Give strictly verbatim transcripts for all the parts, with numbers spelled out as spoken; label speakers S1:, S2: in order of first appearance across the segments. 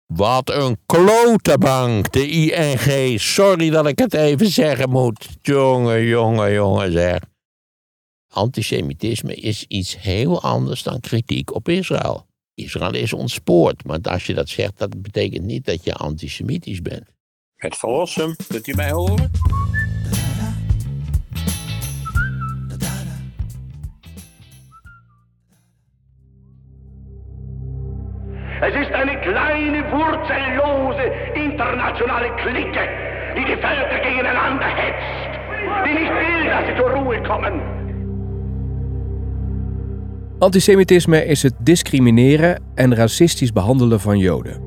S1: Wat een klotenbank, de I N G. Sorry dat ik het even zeggen moet. Jongen, jongen, jongen zeg. Antisemitisme is iets heel anders dan kritiek op Israël. Israël is ontspoord, maar als je dat zegt, dat betekent niet dat je antisemitisch bent.
S2: Het Verlossum, kunt u mij horen?
S3: Es ist eine kleine, wurzellose, internationale Clique, die die Völker gegeneinander hetzt, die nicht will, dass sie zur Ruhe kommen.
S4: Antisemitisme is het discrimineren en racistisch behandelen van Joden.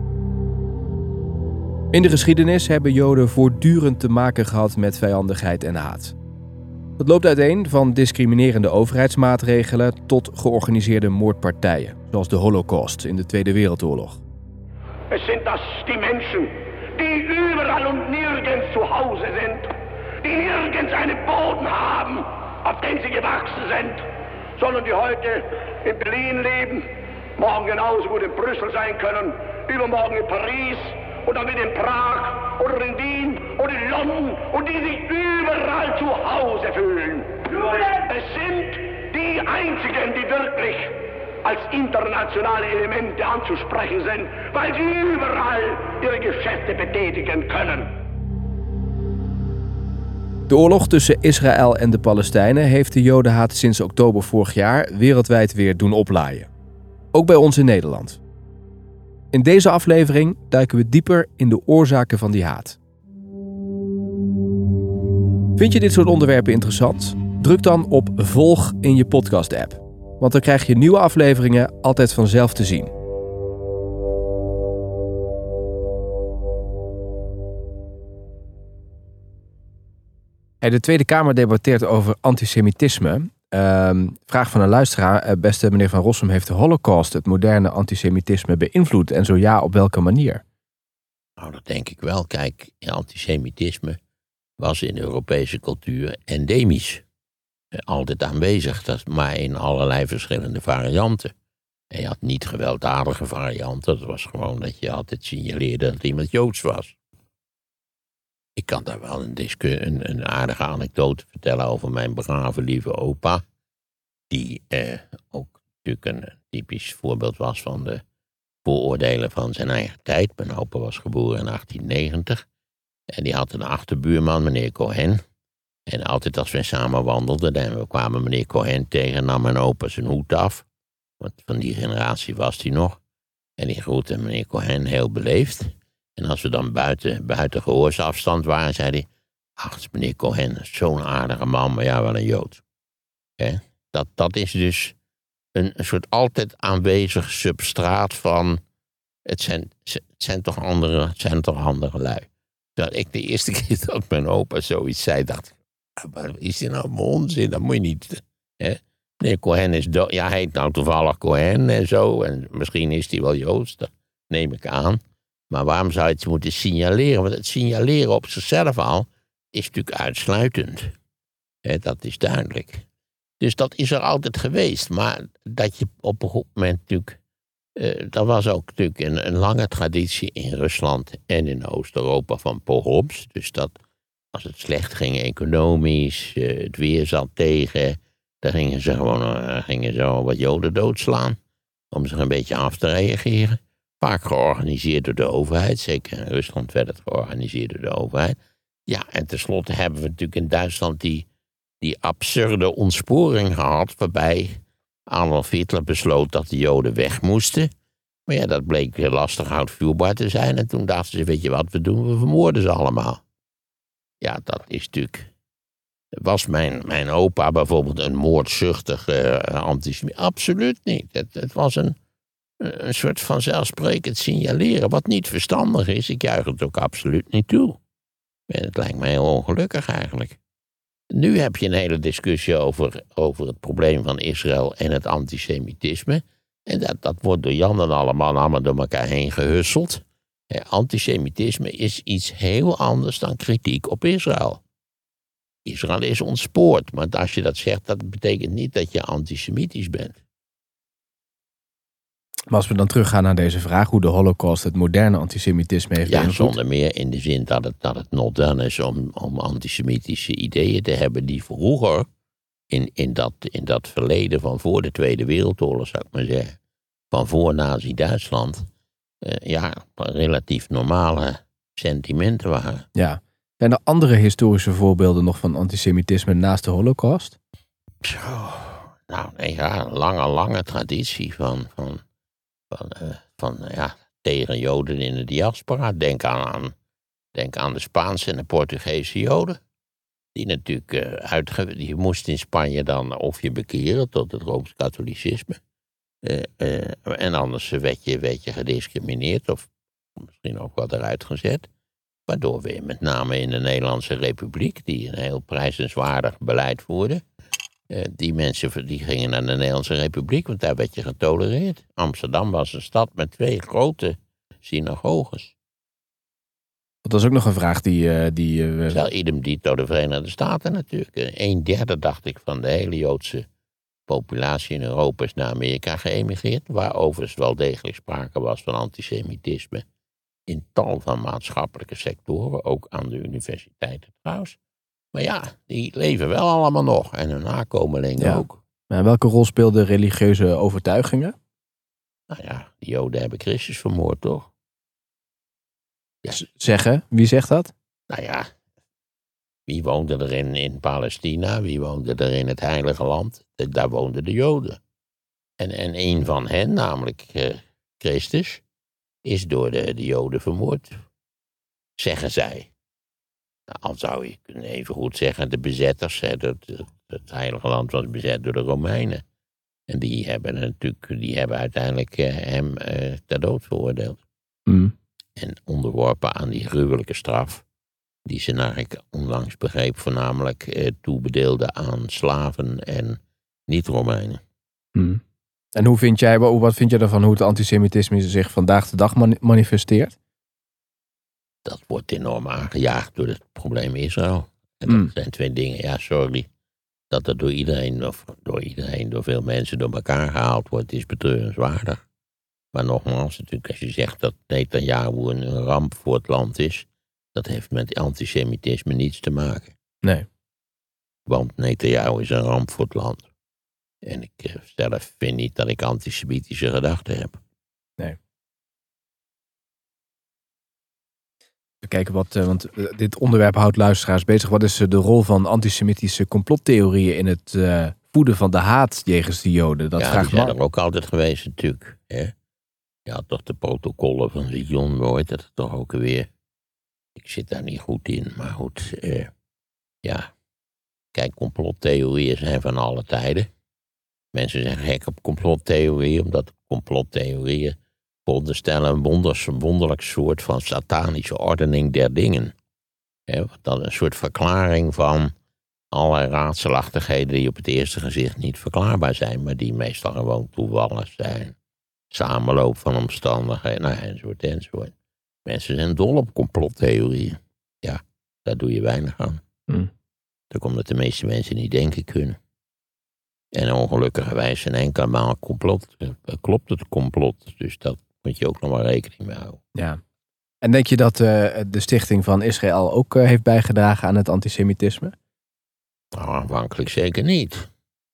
S4: In de geschiedenis hebben Joden voortdurend te maken gehad met vijandigheid en haat. Dat loopt uiteen van discriminerende overheidsmaatregelen tot georganiseerde moordpartijen, zoals de Holocaust in de Tweede Wereldoorlog.
S3: Es sind das die Menschen, die überall und nirgends zu Hause sind, die nirgends einen Boden haben, auf den sie gewachsen sind, sondern die heute in Berlin leben, morgen genauso gut in Brüssel sein können, übermorgen in Paris und dann wieder in Prag oder in Wien oder in London und die sich überall zu Hause fühlen. Es sind die einzigen, die wirklich als internationale Elemente anzusprechen sind, weil sie überall ihre Geschäfte betätigen können.
S4: De oorlog tussen Israël en de Palestijnen heeft de Jodenhaat sinds oktober vorig jaar wereldwijd weer doen oplaaien. Ook bij ons in Nederland. In deze aflevering duiken we dieper in de oorzaken van die haat. Vind je dit soort onderwerpen interessant? Druk dan op volg in je podcast-app. Want dan krijg je nieuwe afleveringen altijd vanzelf te zien. De Tweede Kamer debatteert over antisemitisme. Uh, vraag van een luisteraar. Beste meneer Van Rossum, heeft de Holocaust het moderne antisemitisme beïnvloed? En zo ja, op welke manier?
S1: Nou, dat denk ik wel. Kijk, antisemitisme was in de Europese cultuur endemisch. Altijd aanwezig, dat maar in allerlei verschillende varianten. En je had niet gewelddadige varianten. Dat was gewoon dat je altijd signaleerde dat iemand Joods was. Ik kan daar wel een, discu- een, een aardige anekdote vertellen over mijn brave lieve opa. Die eh, ook natuurlijk een typisch voorbeeld was van de vooroordelen van zijn eigen tijd. Mijn opa was geboren in achttien negentig. En die had een achterbuurman, meneer Cohen. En altijd als we samen wandelden en we kwamen meneer Cohen tegen, nam mijn opa zijn hoed af. Want van die generatie was hij nog. En die groette meneer Cohen heel beleefd. En als we dan buiten, buiten gehoorsafstand waren, zei hij, ach, meneer Cohen, zo'n aardige man, maar ja, wel een Jood. He? Dat, dat is dus een, een soort altijd aanwezig substraat van, het zijn, het zijn toch andere, het zijn toch andere lui. Dat ik de eerste keer dat mijn opa zoiets zei, dacht ik, wat is dit nou voor onzin? Dat moet je niet. Hè? Meneer Cohen is dood. Ja, hij heet nou toevallig Cohen en zo. En misschien is hij wel Joods, dat neem ik aan. Maar waarom zou je het moeten signaleren? Want het signaleren op zichzelf al is natuurlijk uitsluitend. Hè, dat is duidelijk. Dus dat is er altijd geweest. Maar dat je op een goed moment natuurlijk, Uh, er was ook natuurlijk een, een lange traditie in Rusland en in Oost-Europa van pogroms. Dus dat als het slecht ging economisch, uh, het weer zat tegen, dan gingen ze gewoon uh, gingen ze wat Joden doodslaan. Om zich een beetje af te reageren. Vaak georganiseerd door de overheid. Zeker in Rusland werd het georganiseerd door de overheid. Ja, en tenslotte hebben we natuurlijk in Duitsland die, die absurde ontsporing gehad, waarbij Adolf Hitler besloot dat de Joden weg moesten. Maar ja, dat bleek lastig uitvoerbaar te zijn. En toen dachten ze, weet je wat we doen? We vermoorden ze allemaal. Ja, dat is natuurlijk... Was mijn, mijn opa bijvoorbeeld een moordzuchtige uh, antisemit? Absoluut niet. Het, het was een, een soort vanzelfsprekend signaleren, wat niet verstandig is. Ik juich het ook absoluut niet toe. En het lijkt mij heel ongelukkig eigenlijk. Nu heb je een hele discussie over, over het probleem van Israël en het antisemitisme. En dat, dat wordt door Jan en allemaal, allemaal door elkaar heen gehusseld. Eh, antisemitisme is iets heel anders dan kritiek op Israël. Israël is ontspoord, maar als je dat zegt, dat betekent niet dat je antisemitisch bent.
S4: Maar als we dan teruggaan naar deze vraag, hoe de Holocaust het moderne antisemitisme heeft
S1: Ja,
S4: beïnvloed.
S1: zonder meer in de zin dat het, dat het not done is om, om antisemitische ideeën te hebben die vroeger in, in, dat, in dat verleden van voor de Tweede Wereldoorlog, zou ik maar zeggen, van voor Nazi-Duitsland, eh, ja, relatief normale sentimenten waren.
S4: Ja. Zijn er andere historische voorbeelden nog van antisemitisme naast de Holocaust?
S1: Zo, nou nee, ja, een lange, lange traditie van, van, van, uh, van uh, ja, tegen Joden in de diaspora. Denk aan, aan, denk aan de Spaanse en de Portugese Joden. Die natuurlijk uh, uitge... die moesten in Spanje dan of je bekeren tot het Rooms-Katholicisme. Uh, uh, en anders werd je, werd je gediscrimineerd of misschien ook wat eruit gezet. Waardoor we met name in de Nederlandse Republiek, die een heel prijzenswaardig beleid voerde, uh, die mensen die gingen naar de Nederlandse Republiek, want daar werd je getolereerd. Amsterdam was een stad met twee grote synagoges.
S4: Dat is ook nog een vraag die... Uh, die uh,
S1: Wel idem dito de Verenigde Staten natuurlijk. Een derde, dacht ik, van de hele Joodse populatie in Europa is naar Amerika geëmigreerd, waar overigens wel degelijk sprake was van antisemitisme in tal van maatschappelijke sectoren, ook aan de universiteiten trouwens. Maar ja, die leven wel allemaal nog en hun nakomelingen
S4: ja.
S1: ook.
S4: Maar welke rol speelden religieuze overtuigingen?
S1: Nou ja, die Joden hebben Christus vermoord, toch?
S4: Ja. Zeggen? Wie zegt dat?
S1: Nou ja, wie woonde er in, in Palestina? Wie woonde er in het Heilige Land? Daar woonden de Joden. En, en een van hen, namelijk uh, Christus, is door de, de Joden vermoord, zeggen zij. Nou, al zou je kunnen even goed zeggen, de bezetters, hè, dat, dat, het Heilige Land was bezet door de Romeinen. En die hebben natuurlijk, die hebben uiteindelijk uh, hem uh, ter dood veroordeeld.
S4: Mm.
S1: En onderworpen aan die gruwelijke straf, die ze naar ik onlangs begreep, voornamelijk uh, toebedeelden aan slaven en niet-Romeinen.
S4: Mm. En hoe vind jij, wat vind jij ervan hoe het antisemitisme zich vandaag de dag man- manifesteert?
S1: Dat wordt enorm aangejaagd door het probleem Israël. En dat
S4: Mm.
S1: zijn twee dingen, ja sorry, dat er door iedereen, of door iedereen, door veel mensen door elkaar gehaald wordt, is betreurenswaardig. Maar nogmaals, natuurlijk, als je zegt dat Netanyahu een ramp voor het land is, dat heeft met antisemitisme niets te maken.
S4: Nee.
S1: Want Netanyahu is een ramp voor het land. En ik zelf vind niet dat ik antisemitische gedachten heb.
S4: Nee. Even kijken wat, want dit onderwerp houdt luisteraars bezig. Wat is de rol van antisemitische complottheorieën in het uh, voeden van de haat jegens de Joden? Dat
S1: ja,
S4: vraagt
S1: die zijn
S4: man.
S1: er ook altijd geweest natuurlijk. Hè? Je had toch de protocollen van Zion, nooit dat toch ook weer. Ik zit daar niet goed in, maar goed. Uh, ja, kijk, complottheorieën zijn van alle tijden. Mensen zijn gek op complottheorieën, omdat complottheorieën veronderstellen een wonders, wonderlijk soort van satanische ordening der dingen. He, dat een soort verklaring van allerlei raadselachtigheden die op het eerste gezicht niet verklaarbaar zijn, maar die meestal gewoon toevallig zijn. Samenloop van omstandigheden, nou, enzovoort, enzovoort. Mensen zijn dol op complottheorieën. Ja, daar doe je weinig aan.
S4: Mm.
S1: Dat komt dat de meeste mensen niet denken kunnen. En ongelukkigerwijs een enkele maal complot, klopt het complot. Dus dat moet je ook nog maar rekening mee houden.
S4: Ja. En denk je dat uh, de stichting van Israël ook uh, heeft bijgedragen aan het antisemitisme?
S1: Nou, aanvankelijk zeker niet.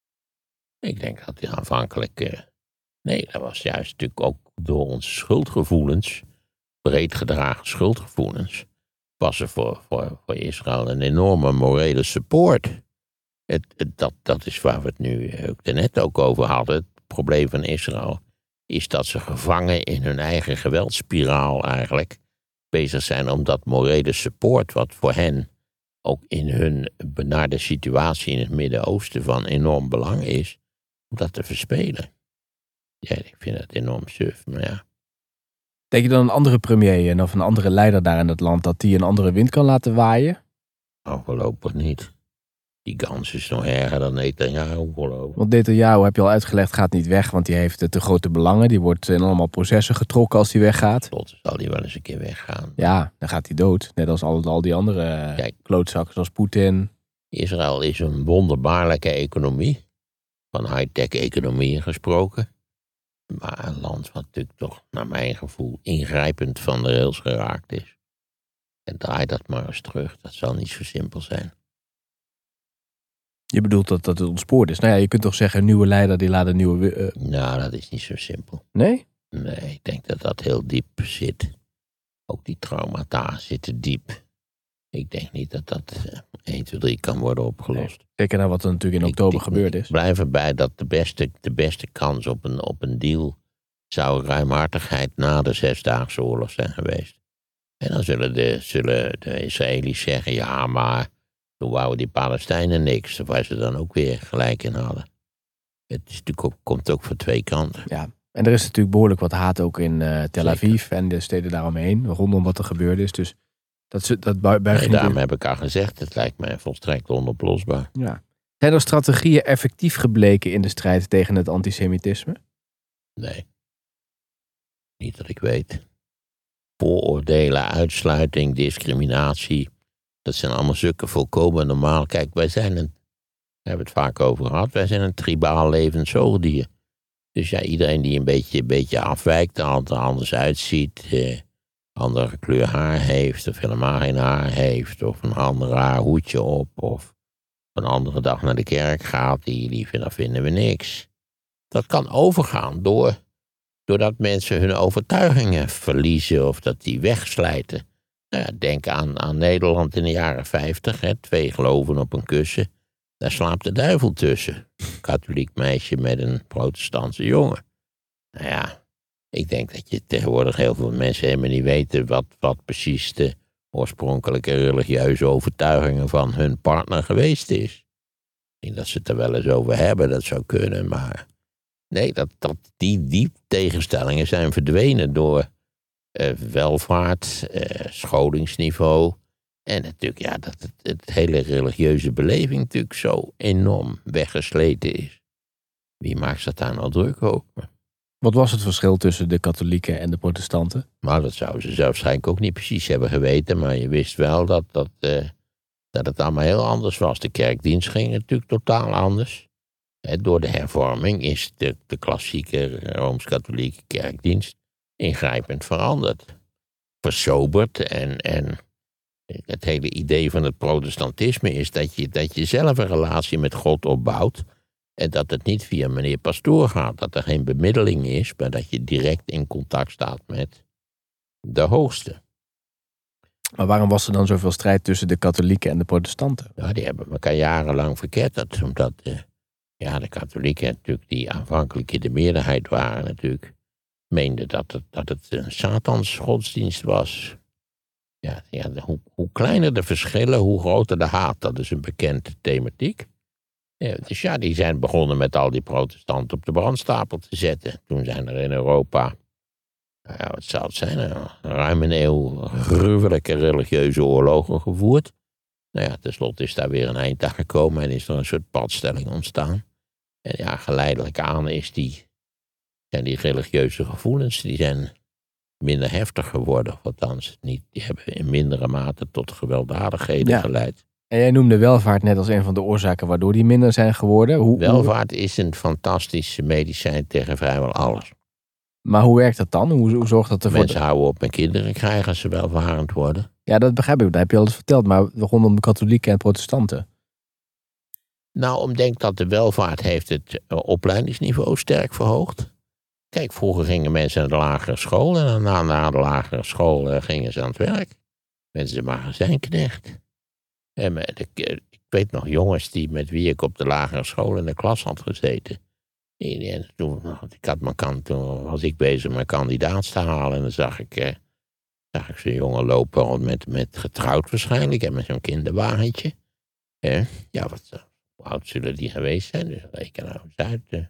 S1: Ik denk dat die aanvankelijk... Uh, nee, dat was juist natuurlijk ook door onze schuldgevoelens, breed gedragen schuldgevoelens, was er voor, voor, voor Israël een enorme morele support. Het, het, dat, dat is waar we het nu ook net ook over hadden. Het probleem van Israël is dat ze gevangen in hun eigen geweldsspiraal eigenlijk bezig zijn om dat morele support, wat voor hen ook in hun benarde situatie in het Midden-Oosten van enorm belang is, om dat te verspelen. Ja, ik vind dat enorm suf, maar ja.
S4: Denk je dan een andere premier en of een andere leider daar in het land, dat die een andere wind kan laten waaien?
S1: Nou, voorlopig niet. Die Gans is nog erger dan Netanyahu, geloof ik.
S4: Want Netanyahu, heb je al uitgelegd, gaat niet weg, want die heeft te grote belangen. Die wordt in allemaal processen getrokken als hij weggaat.
S1: Tot zal hij wel eens een keer weggaan.
S4: Ja, dan gaat hij dood. Net als al, al die andere
S1: Kijk,
S4: klootzakken zoals Poetin.
S1: Israël is een wonderbaarlijke economie. Van high-tech economieën gesproken. Maar een land wat natuurlijk toch, naar mijn gevoel, ingrijpend van de rails geraakt is. En draai dat maar eens terug. Dat zal niet zo simpel zijn.
S4: Je bedoelt dat dat het ontspoord is. Nou ja, je kunt toch zeggen, een nieuwe leider die laat een nieuwe... Uh...
S1: Nou, dat is niet zo simpel.
S4: Nee?
S1: Nee, ik denk dat dat heel diep zit. Ook die traumata zitten diep. Ik denk niet dat dat uh, één, twee, drie kan worden opgelost.
S4: Nee. Zeker naar wat er natuurlijk in
S1: ik,
S4: oktober
S1: ik,
S4: gebeurd is.
S1: Ik blijf erbij dat de beste, de beste kans op een, op een deal zou ruimhartigheid na de Zesdaagse Oorlog zijn geweest. En dan zullen de, zullen de Israëli's zeggen, ja, maar toen wouden die Palestijnen niks. Waar ze dan ook weer gelijk in hadden. Het is natuurlijk ook, komt ook van twee kanten.
S4: Ja, en er is natuurlijk behoorlijk wat haat ook in uh, Tel Aviv Zeker. En de steden daaromheen, rondom wat er gebeurd is. Dus dat, dat buigt
S1: nee, daarom heb ik al gezegd, het lijkt mij volstrekt onoplosbaar.
S4: Ja. Zijn er strategieën effectief gebleken in de strijd tegen het antisemitisme?
S1: Nee. Niet dat ik weet. Vooroordelen, uitsluiting, discriminatie. Dat zijn allemaal stukken volkomen normaal. Kijk, wij zijn een, we hebben het vaak over gehad, wij zijn een tribaal levend zoogdier. Dus ja, iedereen die een beetje, een beetje afwijkt, er anders uitziet, eh, andere kleur haar heeft, of helemaal geen haar heeft, of een ander raar hoedje op, of een andere dag naar de kerk gaat, die, die vinden, vinden we niks. Dat kan overgaan door, doordat mensen hun overtuigingen verliezen of dat die wegslijten. Nou ja, denk aan, aan Nederland in de jaren vijftig, hè, twee geloven op een kussen. Daar slaapt de duivel tussen. Een katholiek meisje met een protestantse jongen. Nou ja, ik denk dat je tegenwoordig heel veel mensen helemaal niet weten wat, wat precies de oorspronkelijke religieuze overtuigingen van hun partner geweest is. Ik denk dat ze het er wel eens over hebben, dat zou kunnen, maar nee, dat, dat, die, die tegenstellingen zijn verdwenen door uh, welvaart, uh, scholingsniveau. En natuurlijk, ja, dat het, het hele religieuze beleving natuurlijk zo enorm weggesleten is. Wie maakt zich daar nou druk over?
S4: Wat was het verschil tussen de katholieken en de protestanten?
S1: Nou, dat zouden ze zelf waarschijnlijk ook niet precies hebben geweten. Maar je wist wel dat, dat, uh, dat het allemaal heel anders was. De kerkdienst ging natuurlijk totaal anders. He, door de hervorming is de, de klassieke Rooms-Katholieke kerkdienst ingrijpend veranderd. Versoberd en... en het hele idee van het protestantisme is dat je, dat je zelf een relatie met God opbouwt. En dat het niet via meneer pastoor gaat. Dat er geen bemiddeling is, maar dat je direct in contact staat met de hoogste.
S4: Maar waarom was er dan zoveel strijd tussen de katholieken en de protestanten?
S1: Nou, die hebben elkaar jarenlang verketterd. Omdat uh, ja, de katholieken natuurlijk, die aanvankelijk in de meerderheid waren natuurlijk, meenden dat het, dat het een Satans godsdienst was. Ja, ja, hoe, hoe kleiner de verschillen, hoe groter de haat. Dat is een bekende thematiek. Ja, dus ja, die zijn begonnen met al die protestanten op de brandstapel te zetten. Toen zijn er in Europa, nou ja, wat zou het zijn, ruim een eeuw gruwelijke religieuze oorlogen gevoerd. Nou ja, tenslotte is daar weer een eind aan gekomen en is er een soort padstelling ontstaan. En ja, geleidelijk aan is die, zijn die religieuze gevoelens, die zijn minder heftig geworden. Althans, niet, die hebben in mindere mate tot gewelddadigheden ja. geleid.
S4: En jij noemde welvaart net als een van de oorzaken waardoor die minder zijn geworden. Hoe,
S1: welvaart is een fantastische medicijn tegen vrijwel alles.
S4: Maar hoe werkt dat dan? Hoe, hoe zorgt dat ervoor?
S1: Mensen houden op met kinderen krijgen als ze welvarend worden.
S4: Ja, dat begrijp ik. Dat heb je al eens verteld. Maar rondom de katholieken en protestanten.
S1: Nou, omdat dat de welvaart heeft het opleidingsniveau sterk verhoogd. Kijk, vroeger gingen mensen naar de lagere school en na, na de lagere school uh, gingen ze aan het werk. Mensen de magazijnknecht. En de, ik weet nog jongens die, met wie ik op de lagere school in de klas had gezeten. En toen, ik had mijn kant, toen was ik bezig mijn kandidaats te halen en dan zag ik, eh, zag ik zo'n jongen lopen met, met getrouwd waarschijnlijk en met zo'n kinderwagentje. Eh, ja, wat, hoe oud zullen die geweest zijn? Dus reken nou eens uit. Eh,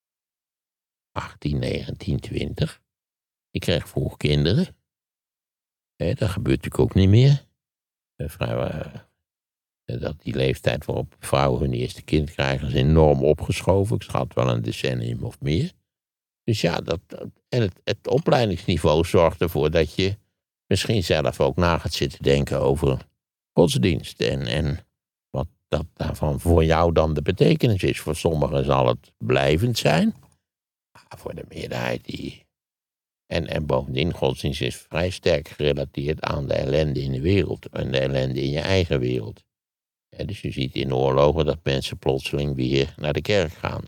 S1: achttien, negentien, twintig. Ik kreeg vroeg kinderen. Eh, dat gebeurt natuurlijk ook niet meer. Eh, vrijwel, eh, dat die leeftijd waarop vrouwen hun eerste kind krijgen is enorm opgeschoven. Ik schat wel een decennium of meer. Dus ja, dat, en het, het opleidingsniveau zorgt ervoor dat je misschien zelf ook na gaat zitten denken over godsdienst. En, en wat dat daarvan voor jou dan de betekenis is. Voor sommigen zal het blijvend zijn. voor de meerderheid die... En, en bovendien, godsdienst is vrij sterk gerelateerd aan de ellende in de wereld. En de ellende in je eigen wereld. En dus je ziet in oorlogen dat mensen plotseling weer naar de kerk gaan.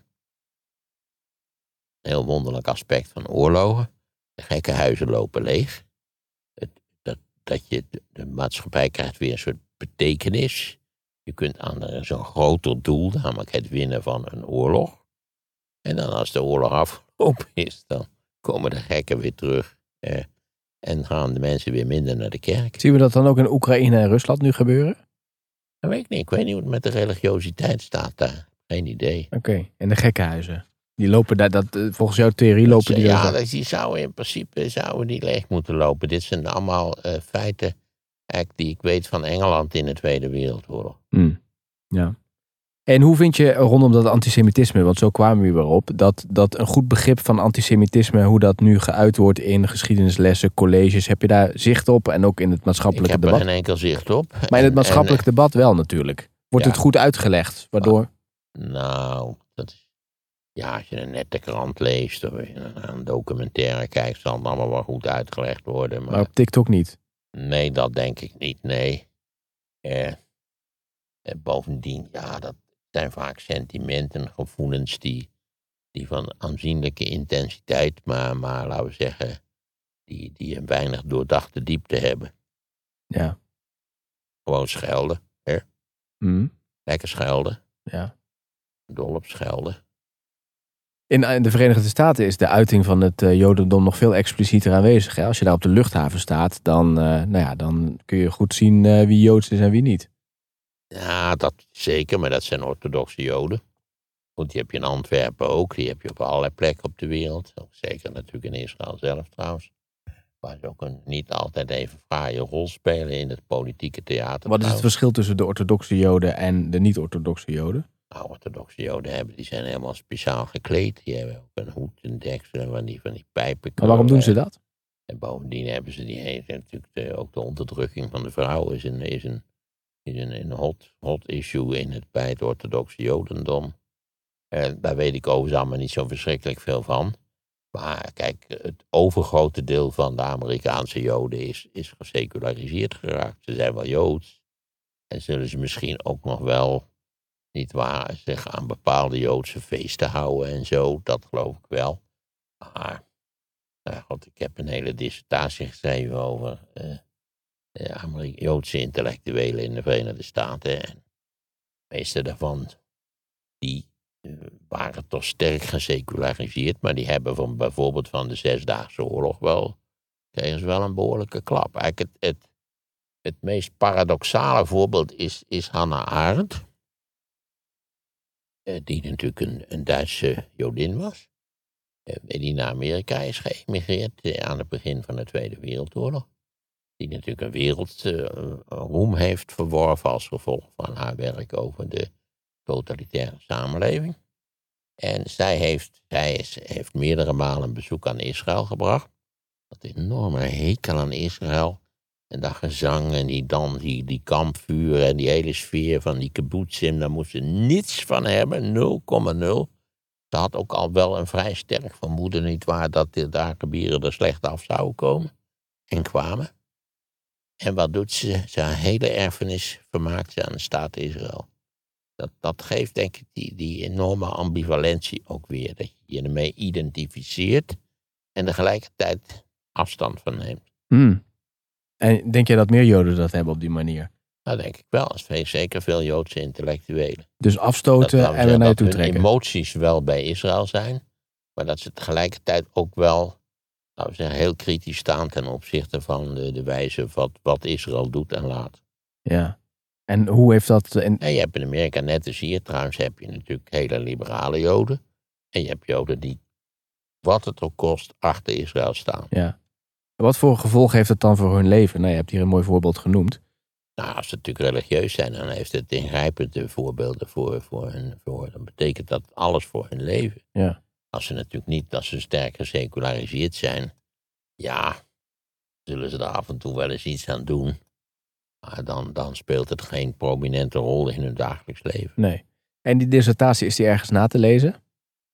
S1: Een heel wonderlijk aspect van oorlogen. De gekkenhuizen lopen leeg. Het, dat, dat je, de, de maatschappij krijgt weer een soort betekenis. Je kunt aan zo'n groter doel, namelijk het winnen van een oorlog. En dan als de oorlog afgelopen is, dan komen de gekken weer terug. Eh, en gaan de mensen weer minder naar de kerk.
S4: Zien we dat dan ook in Oekraïne en Rusland nu gebeuren?
S1: Dat weet ik niet. Ik weet niet hoe het met de religiositeit staat daar. Geen idee.
S4: Oké, okay. En de gekkenhuizen? Die lopen daar, dat, volgens jouw theorie lopen die...
S1: Ja,
S4: daar...
S1: die zouden in principe zouden die leeg moeten lopen. Dit zijn allemaal uh, feiten die ik weet van Engeland in de Tweede Wereldoorlog.
S4: Hmm. Ja. En hoe vind je rondom dat antisemitisme, want zo kwamen we weer op, dat, dat een goed begrip van antisemitisme, hoe dat nu geuit wordt in geschiedenislessen, colleges, heb je daar zicht op en ook in het maatschappelijke debat?
S1: Ik heb er geen enkel zicht op.
S4: Maar in het maatschappelijk en, debat wel natuurlijk. Wordt ja, het goed uitgelegd, waardoor...
S1: Nou, dat is... Ja, als je een nette krant leest of een documentaire kijkt, zal het allemaal wel goed uitgelegd worden. Maar,
S4: maar op TikTok niet?
S1: Nee, dat denk ik niet, nee. Eh, eh, bovendien, ja, dat zijn vaak sentimenten, gevoelens die, die van aanzienlijke intensiteit, maar, maar laten we zeggen, die, die een weinig doordachte diepte hebben.
S4: Ja.
S1: Gewoon schelden, hè?
S4: Mm.
S1: Lekker schelden.
S4: Ja.
S1: Dol op schelden.
S4: In, in de Verenigde Staten is de uiting van het uh, Jodendom nog veel explicieter aanwezig. Hè? Als je daar op de luchthaven staat, dan, uh, nou ja, dan kun je goed zien uh, wie Joods is en wie niet.
S1: Ja, dat zeker, maar dat zijn orthodoxe Joden. Want die heb je in Antwerpen ook, die heb je op allerlei plekken op de wereld. Ook zeker natuurlijk in Israël zelf trouwens. Waar ze ook een niet altijd even fraaie rol spelen in het politieke theater.
S4: Wat is het verschil tussen de orthodoxe Joden en de niet-orthodoxe Joden?
S1: Nou, orthodoxe Joden hebben, die zijn helemaal speciaal gekleed. Die hebben ook een hoed, een deksel en van die, van die pijpen.
S4: Maar waarom doen ze dat?
S1: En bovendien hebben ze die hele, natuurlijk de, ook de onderdrukking van de vrouw is een, is een, is een, een hot, hot issue in het, bij het orthodoxe Jodendom. En daar weet ik overigens allemaal niet zo verschrikkelijk veel van. Maar kijk, het overgrote deel van de Amerikaanse Joden is, is geseculariseerd geraakt. Ze zijn wel Joods. En zullen ze misschien ook nog wel, niet waar, zich aan bepaalde Joodse feesten houden en zo. Dat geloof ik wel. Maar, nou God, ik heb een hele dissertatie geschreven over uh, de Amerika- Joodse intellectuelen in de Verenigde Staten. En de meeste daarvan, die uh, waren toch sterk geseculariseerd. Maar die hebben van, bijvoorbeeld van de Zesdaagse Oorlog wel, kregen ze wel een behoorlijke klap. Eigenlijk het, het, het meest paradoxale voorbeeld is, is Hannah Arendt. Die natuurlijk een, een Duitse Jodin was. Die naar Amerika is geëmigreerd aan het begin van de Tweede Wereldoorlog. Die natuurlijk een wereldroem uh, heeft verworven als gevolg van haar werk over de totalitaire samenleving. En zij heeft, zij is, heeft meerdere malen een bezoek aan Israël gebracht. Dat enorme hekel aan Israël. En dat gezang en die dan, die, die kampvuren en die hele sfeer van die kibbutzim, daar moest ze niets van hebben, nul komma nul. Ze had ook al wel een vrij sterk vermoeden, nietwaar, dat de Arabieren er slecht af zouden komen. En kwamen. En wat doet ze? Zijn hele erfenis vermaakt ze aan de staat Israël. Dat, dat geeft denk ik die, die enorme ambivalentie ook weer. Dat je je ermee identificeert en tegelijkertijd afstand van neemt.
S4: Mm. En denk jij dat meer Joden dat hebben op die manier?
S1: Dat denk ik wel. Dat is zeker veel Joodse intellectuelen.
S4: Dus afstoten dat, en weer naar je toe trekken.
S1: Dat hun emoties wel bij Israël zijn. Maar dat ze tegelijkertijd ook wel, laten we zeggen, heel kritisch staan ten opzichte van de, de wijze wat, wat Israël doet en laat.
S4: Ja. En hoe heeft dat... En...
S1: En je hebt in Amerika, net als hier trouwens, heb je natuurlijk hele liberale Joden. En je hebt Joden die, wat het ook kost, achter Israël staan.
S4: Ja. Wat voor gevolg heeft het dan voor hun leven? Nou, je hebt hier een mooi voorbeeld genoemd.
S1: Nou, als ze natuurlijk religieus zijn, dan heeft het ingrijpende voorbeelden voor, voor hun. Voor, dan betekent dat alles voor hun leven.
S4: Ja.
S1: Als ze natuurlijk niet, als ze sterk geseculariseerd zijn, ja, zullen ze er af en toe wel eens iets aan doen. Maar dan, dan speelt het geen prominente rol in hun dagelijks leven.
S4: Nee. En die dissertatie, is die ergens na te lezen?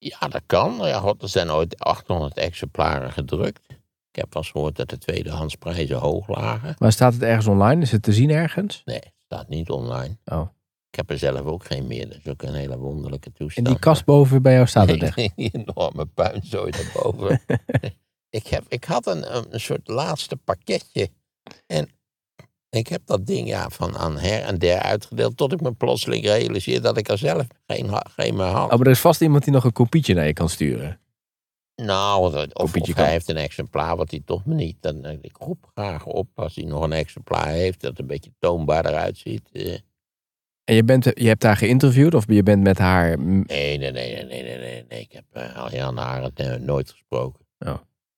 S1: Ja, dat kan. Ja, god, er zijn ooit achthonderd exemplaren gedrukt. Ik heb wel eens gehoord dat de tweedehandsprijzen hoog lagen.
S4: Maar staat het ergens online? Is het te zien ergens?
S1: Nee, het staat niet online.
S4: Oh.
S1: Ik heb er zelf ook geen meer. Dat is ook een hele wonderlijke toestand.
S4: In die kast boven bij jou staat het
S1: nee,
S4: echt?
S1: nee, die enorme puinzooi daarboven. ik, heb, ik had een, een soort laatste pakketje. En ik heb dat ding ja, van aan her en der uitgedeeld. Tot ik me plotseling realiseerde dat ik er zelf geen, geen meer had.
S4: Oh, maar er is vast iemand die nog een kopietje naar je kan sturen.
S1: Nou, of, of
S4: Kopietje
S1: hij
S4: kan.
S1: heeft een exemplaar wat hij toch niet. Dan, eh, ik roep graag op als hij nog een exemplaar heeft. Dat het een beetje toonbaar eruit ziet. eh.
S4: En je, bent, je hebt haar geïnterviewd of je bent met haar... mm,
S1: Nee, nee, nee, nee, nee, nee, nee, nee. Ik heb uh, Aliane Arend uh, nooit gesproken.
S4: Oh.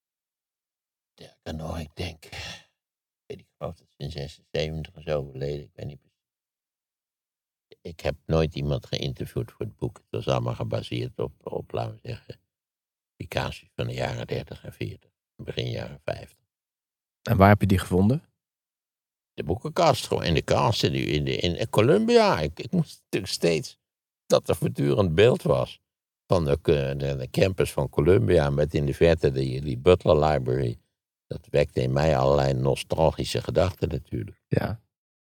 S1: Sterker nog, ik denk, weet ik geloof dat ze in zesenzeventig is overleden. Ik weet niet precies. Ik heb nooit iemand geïnterviewd voor het boek. Het was allemaal gebaseerd op, op laten we zeggen, publicaties van de jaren dertig en veertig. Begin jaren vijftig.
S4: En waar heb je die gevonden?
S1: De boekenkast, gewoon in de kast, in, de, in, de, in Columbia. Ik, ik moest natuurlijk steeds dat er voortdurend beeld was van de, de, de campus van Columbia met in de verte die, die Butler Library. Dat wekte in mij allerlei nostalgische gedachten natuurlijk.
S4: Ja.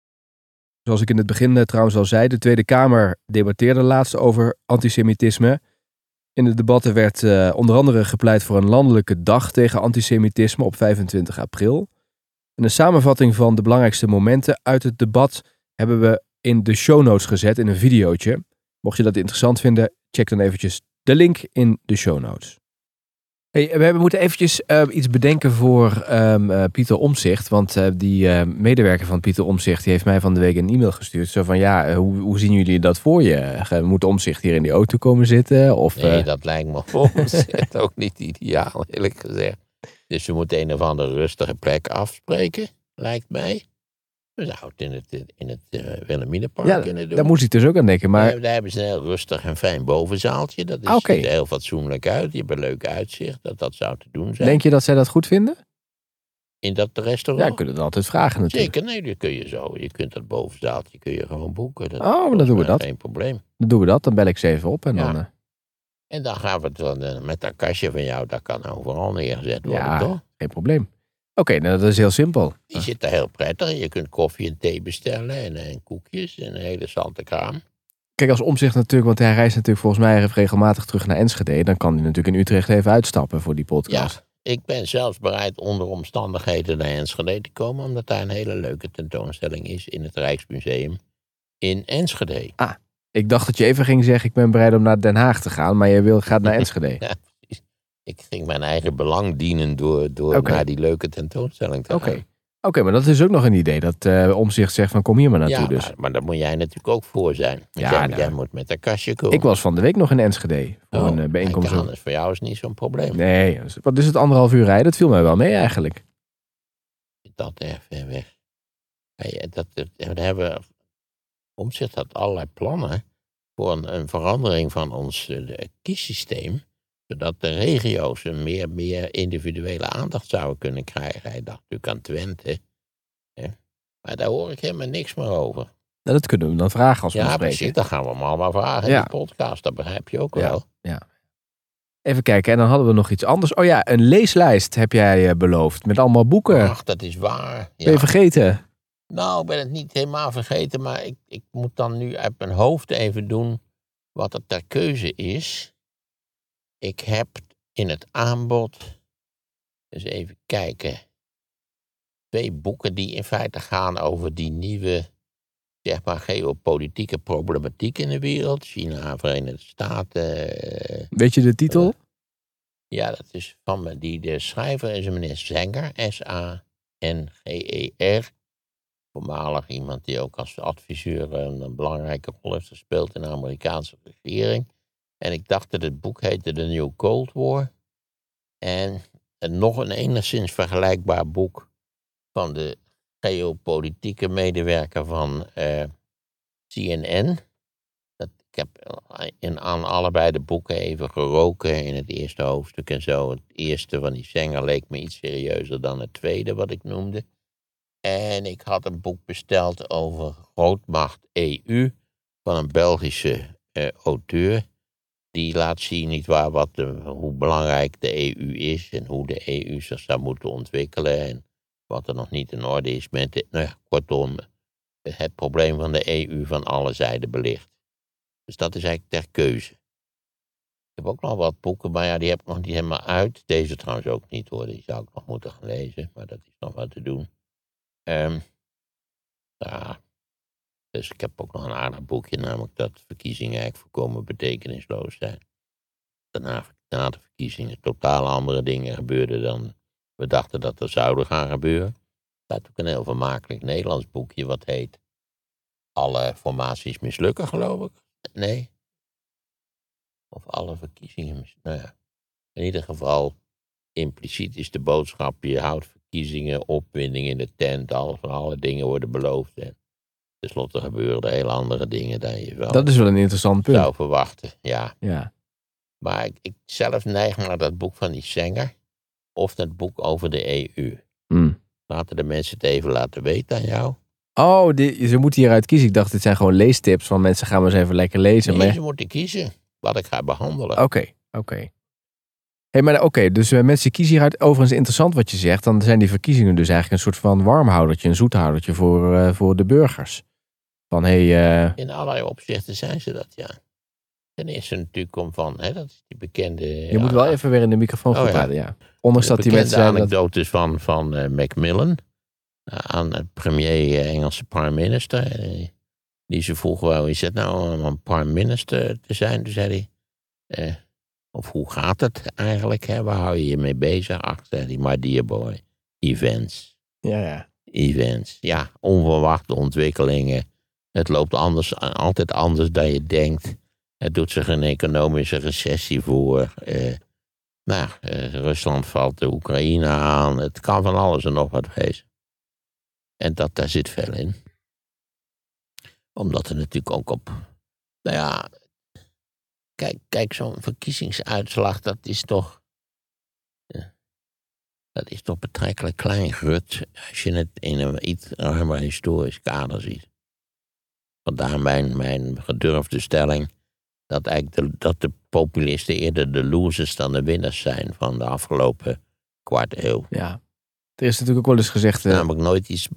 S4: Zoals ik in het begin uh, trouwens al zei, de Tweede Kamer debatteerde laatst over antisemitisme. In de debatten werd uh, onder andere gepleit voor een landelijke dag tegen antisemitisme op vijfentwintig april. En een samenvatting van de belangrijkste momenten uit het debat hebben we in de show notes gezet in een videootje. Mocht je dat interessant vinden, check dan eventjes de link in de show notes. Hey, we hebben moeten eventjes uh, iets bedenken voor um, uh, Pieter Omtzigt. Want uh, die uh, medewerker van Pieter Omtzigt die heeft mij van de week een e-mail gestuurd. Zo van, ja, uh, hoe, hoe zien jullie dat voor je? Uh, moet Omtzigt hier in die auto komen zitten? Of, uh...
S1: Nee, dat lijkt me volgens ook niet ideaal, eerlijk gezegd. Dus we moeten een of andere rustige plek afspreken, lijkt mij. We zouden het in het, in het uh, Wilhelminapark
S4: ja,
S1: kunnen doen.
S4: Daar moest ik dus ook aan denken. Maar...
S1: Daar, daar hebben ze een heel rustig en fijn bovenzaaltje. Dat is,
S4: ah, okay.
S1: ziet er heel fatsoenlijk uit. Je hebt een leuk uitzicht. Dat, dat zou te doen zijn.
S4: Denk je dat zij dat goed vinden?
S1: In dat restaurant?
S4: Ja, kunnen we altijd vragen natuurlijk.
S1: Zeker, nee, dat kun je zo. Je kunt dat bovenzaaltje kun je gewoon boeken. Dat,
S4: oh, maar dan doen we dat.
S1: Geen probleem.
S4: Dan doen we dat. Dan bel ik ze even op. En,
S1: ja.
S4: dan, uh...
S1: en dan gaan we het dan, uh, met dat kastje van jou. Dat kan overal neergezet worden,
S4: ja,
S1: toch?
S4: Geen probleem. Oké, okay, nou, dat is heel simpel.
S1: Die zit er heel prettig. Je kunt koffie en thee bestellen en, en koekjes en een hele zante kraam.
S4: Kijk, als Omtzigt natuurlijk, want hij reist natuurlijk volgens mij regelmatig terug naar Enschede. Dan kan hij natuurlijk in Utrecht even uitstappen voor die podcast.
S1: Ja, ik ben zelfs bereid onder omstandigheden naar Enschede te komen. Omdat daar een hele leuke tentoonstelling is in het Rijksmuseum in Enschede.
S4: Ah, ik dacht dat je even ging zeggen, ik ben bereid om naar Den Haag te gaan. Maar je wil, gaat naar Enschede.
S1: Ja, precies. Ik ging mijn eigen belang dienen door, door
S4: okay.
S1: naar die leuke tentoonstelling te
S4: okay.
S1: gaan.
S4: Oké, okay, maar dat is ook nog een idee. Dat uh, Omtzigt zegt van kom hier maar naartoe.
S1: Ja,
S4: dus.
S1: maar, maar daar moet jij natuurlijk ook voor zijn.
S4: Ja,
S1: jij,
S4: nou,
S1: jij moet met een kastje komen.
S4: Ik was van de week nog in Enschede. Voor
S1: oh,
S4: een uh, bijeenkomst.
S1: Aan, dus voor jou is niet zo'n probleem.
S4: Nee, wat is het anderhalf uur rijden? Dat viel mij wel mee eigenlijk.
S1: Dat erg ver weg. Hey, dat, dat, dat hebben, Omtzigt had allerlei plannen voor een, een verandering van ons uh, kiessysteem. Zodat de regio's een meer, meer individuele aandacht zouden kunnen krijgen. Hij dacht natuurlijk aan Twente. Hè? Maar daar hoor ik helemaal niks meer over.
S4: Nou, dat kunnen we dan vragen als we
S1: ja,
S4: spreken.
S1: Ja, precies. Dat gaan we hem allemaal vragen
S4: ja.
S1: in die podcast. Dat begrijp je ook
S4: ja.
S1: wel.
S4: Ja. Even kijken, en dan hadden we nog iets anders. Oh ja, een leeslijst heb jij uh, beloofd. Met allemaal boeken.
S1: Ach, dat is waar. Ja.
S4: Ben je vergeten?
S1: Nou, ik ben het niet helemaal vergeten. Maar ik, ik moet dan nu uit mijn hoofd even doen wat er ter keuze is. Ik heb in het aanbod, eens even kijken, twee boeken die in feite gaan over die nieuwe, zeg maar, geopolitieke problematiek in de wereld. China, Verenigde Staten.
S4: Weet je de titel? Uh,
S1: ja, dat is van me. Die, de schrijver is een meneer Zenger, S A N G E R. Voormalig iemand die ook als adviseur een, een belangrijke rol heeft gespeeld in de Amerikaanse regering. En ik dacht dat het boek heette The New Cold War. En, en nog een enigszins vergelijkbaar boek van de geopolitieke medewerker van uh, C N N. Dat, ik heb in, aan allebei de boeken even geroken in het eerste hoofdstuk en zo. Het eerste van die Zenger leek me iets serieuzer dan het tweede wat ik noemde. En ik had een boek besteld over grootmacht E U van een Belgische uh, auteur. die laat zien niet waar wat de, hoe belangrijk de E U is en hoe de E U zich zou moeten ontwikkelen en wat er nog niet in orde is met de, nou ja, kortom, het probleem van de E U van alle zijden belicht. Dus dat is eigenlijk ter keuze. Ik heb ook nog wat boeken, maar ja, die heb ik nog niet helemaal uit. Deze trouwens ook niet hoor, die zou ik nog moeten gaan lezen, maar dat is nog wat te doen. Um, ja, dus ik heb ook nog een aardig boekje, namelijk dat verkiezingen eigenlijk volkomen betekenisloos zijn. Daarna, na de verkiezingen totaal andere dingen gebeurden dan we dachten dat er zouden gaan gebeuren. Er staat ook een heel vermakelijk Nederlands boekje wat heet Alle formaties mislukken, geloof ik. Nee. Of alle verkiezingen mislukken. Nou ja. In ieder geval, impliciet is de boodschap, je houdt verkiezingen, opwinding in de tent, al van alle dingen worden beloofd. En tenslotte gebeuren er heel andere dingen dan je wel
S4: dat is wel een interessant punt.
S1: zou verwachten. Ja.
S4: Ja.
S1: Maar ik, ik zelf neig naar dat boek van die Sanger of dat boek over de E U.
S4: Mm.
S1: Laten de mensen het even laten weten aan jou.
S4: Oh, die, ze moeten hieruit kiezen. Ik dacht, dit zijn gewoon leestips van mensen gaan maar eens even lekker lezen.
S1: Nee,
S4: maar...
S1: ze moeten kiezen wat ik ga behandelen.
S4: Oké, okay, oké. Okay. Hey, maar oké, okay, dus uh, mensen kiezen hieruit. Overigens interessant wat je zegt. Dan zijn die verkiezingen dus eigenlijk een soort van warmhoudertje, een zoethoudertje voor, uh, voor de burgers. Van hey. Uh...
S1: In allerlei opzichten zijn ze dat, ja. Ten eerste natuurlijk om van, hè, dat is die bekende.
S4: Je
S1: ja,
S4: moet wel even weer in de microfoon gaan
S1: oh,
S4: praten,
S1: ja.
S4: ja. Ondanks dat die mensen
S1: zijn. De
S4: dat...
S1: anekdotes van, van uh, Macmillan, uh, aan het premier, uh, Engelse prime minister. Uh, die ze vroeg, wel, is het nou om een prime minister te zijn? Toen zei hij, uh, of hoe gaat het eigenlijk? Hè? Waar hou je je mee bezig? Ach, zei hij, my dear boy, events.
S4: Ja, ja.
S1: Events, ja, onverwachte ontwikkelingen. Het loopt anders, altijd anders dan je denkt. Het doet zich een economische recessie voor. Uh, nou, uh, Rusland valt de Oekraïne aan. Het kan van alles en nog wat wezen. En dat, daar zit veel in. Omdat er natuurlijk ook op... Nou ja, kijk, kijk zo'n verkiezingsuitslag, dat is toch... Uh, dat is toch betrekkelijk klein grut als je het in een iets ruimer historisch kader ziet. Vandaar mijn, mijn gedurfde stelling dat, eigenlijk de, dat de populisten eerder de losers dan de winnaars zijn van de afgelopen kwart eeuw.
S4: Ja, er is natuurlijk ook wel eens gezegd... Uh...
S1: Namelijk nooit iets,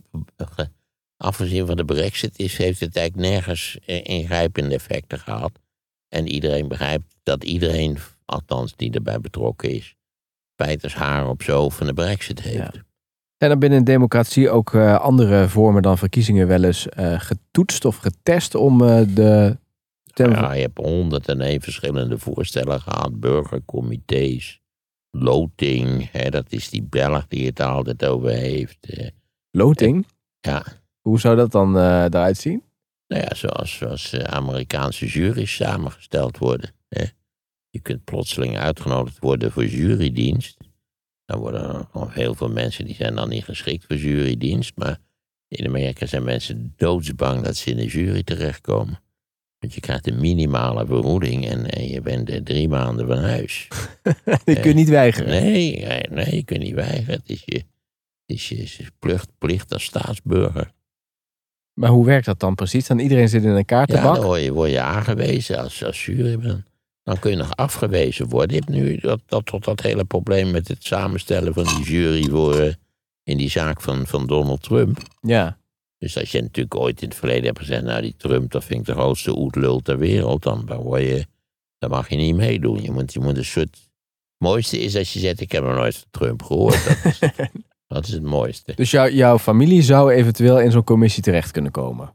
S1: afgezien van de Brexit, is, heeft het eigenlijk nergens ingrijpende effecten gehad. En iedereen begrijpt dat iedereen, althans die erbij betrokken is, spijters haar op zijn hoofd van de Brexit heeft.
S4: Ja. Zijn er binnen een democratie ook uh, andere vormen dan verkiezingen wel eens uh, getoetst of getest om uh, de... Tem-
S1: ja, je hebt honderd en één verschillende voorstellen gehad. Burgercomité's, loting, hè, dat is die Belg die het er altijd over heeft. Uh,
S4: loting?
S1: Uh, ja.
S4: Hoe zou dat dan uh, eruit zien?
S1: Nou ja, zoals, zoals uh, Amerikaanse juries samengesteld worden. Hè. Je kunt plotseling uitgenodigd worden voor jurydienst. Dan worden er nog heel veel mensen die zijn dan niet geschikt voor jurydienst. Maar in Amerika zijn mensen doodsbang dat ze in de jury terechtkomen. Want je krijgt een minimale vergoeding en, en je bent uh, drie maanden van huis.
S4: Die kun je niet weigeren.
S1: Nee, nee, je kunt niet weigeren. Het is je, het is je plicht, plicht als staatsburger.
S4: Maar hoe werkt dat dan precies? Dan iedereen zit in een kaartenbak?
S1: Ja, dan word je, word je aangewezen als, als jury. Dan kun je nog afgewezen worden. Je hebt nu dat, dat, dat, dat hele probleem met het samenstellen van die jury voor, uh, in die zaak van, van Donald Trump.
S4: Ja.
S1: Dus als je natuurlijk ooit in het verleden hebt gezegd, nou die Trump, dat vind ik de grootste oetlul ter wereld, dan, dan, word je, dan mag je niet meedoen. Je moet, je moet een soort... Het mooiste is als je zegt, ik heb nog nooit van Trump gehoord. Dat is, dat is het mooiste.
S4: Dus jou, jouw familie zou eventueel in zo'n commissie terecht kunnen komen?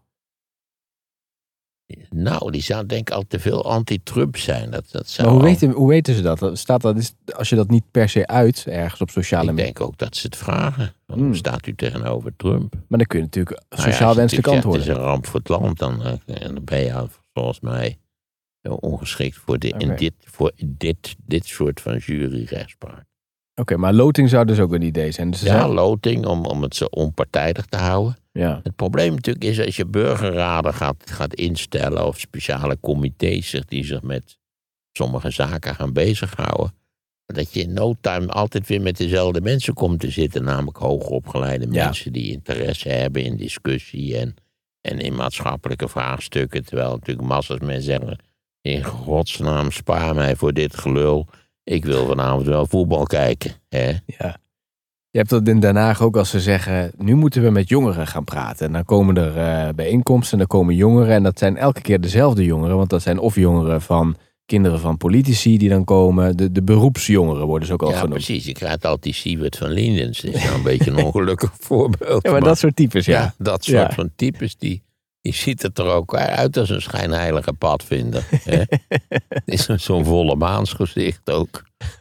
S1: Nou, die zou denk ik al te veel anti-Trump zijn. Dat, dat zou
S4: maar hoe,
S1: al...
S4: weten, hoe weten ze dat? Staat dat? Als je dat niet per se uit, ergens op sociale media...
S1: Ik denk ook dat ze het vragen. Want
S4: Hmm.
S1: hoe staat u tegenover Trump?
S4: Maar dan kun je natuurlijk
S1: Nou ja,
S4: sociaal
S1: als je
S4: wenselijk
S1: natuurlijk
S4: antwoorden.
S1: zegt, het is een ramp voor het land. Dan, uh, dan ben je volgens mij ongeschikt voor, de,
S4: Okay.
S1: in dit, voor dit, dit soort van juryrechtspraak.
S4: Oké, okay, maar loting zou dus ook een idee zijn. Dus
S1: Ja,
S4: zijn...
S1: loting, om, om het zo onpartijdig te houden.
S4: Ja.
S1: Het probleem natuurlijk is als je burgerraden gaat, gaat instellen of speciale comité's zich die zich met sommige zaken gaan bezighouden, dat je in no time altijd weer met dezelfde mensen komt te zitten, namelijk hoogopgeleide
S4: Ja.
S1: mensen die interesse hebben in discussie en, en in maatschappelijke vraagstukken, terwijl natuurlijk massa's mensen zeggen, In godsnaam, spaar mij voor dit gelul. Ik wil vanavond wel voetbal kijken. Hè?
S4: Ja. Je hebt dat in Den Haag ook als ze zeggen, nu moeten we met jongeren gaan praten. En dan komen er uh, bijeenkomsten en dan komen jongeren. En dat zijn elke keer dezelfde jongeren. Want dat zijn of jongeren van kinderen van politici die dan komen. De, de beroepsjongeren worden ze ook al
S1: ja,
S4: genoemd.
S1: Precies. Je krijgt altijd die Siewert van Lindens. Dat is nou een beetje een ongelukkig voorbeeld.
S4: Ja, maar, maar dat soort types, ja.
S1: ja dat soort
S4: ja.
S1: van types, die, die ziet het er ook uit als een schijnheilige padvinder. Het is zo'n volle maansgezicht ook.